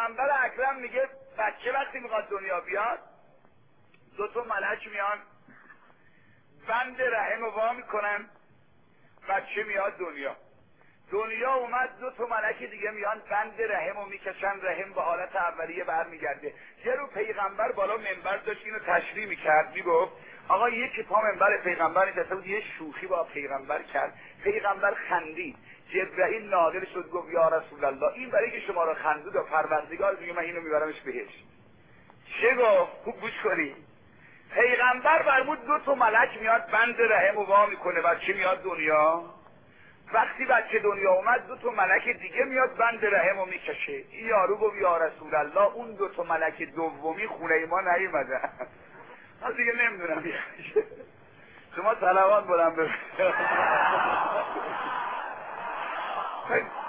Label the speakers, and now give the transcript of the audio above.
Speaker 1: پیغمبر اکرم میگه بچه وقتی میخواد دنیا بیاد 2 ملک میان بند رحم رو وا میکنن، بچه میاد دنیا اومد 2 ملک دیگه میان بند رحم رو میکشن، رحم به حالت اولیه برمیگرده. یه رو پیغمبر بالا منبر داشت اینو تشریح میکرد، میگفت آقا یکی پا منبر پیغمبر نشسته بود، یه شوخی با پیغمبر کرد، پیغمبر خندید، جبرئیل نادر شد گفت یا رسول الله این برای که شما رو خندید و پروردگار میگه من اینو میبرمش بهشت. چه گفت؟ خوب گوش کنی. پیغمبر فرمود 2 ملک میاد بند رحم رو وا میکنه، بچه میاد دنیا. وقتی بچه دنیا اومد 2 ملک دیگه میاد بند رحم رو میکشه. این یارو گفت یا رسول الله اون 2 ملک دومی خونه ما نیومدن. من دیگه نمیدونم شما صلوات بلند بفرستید.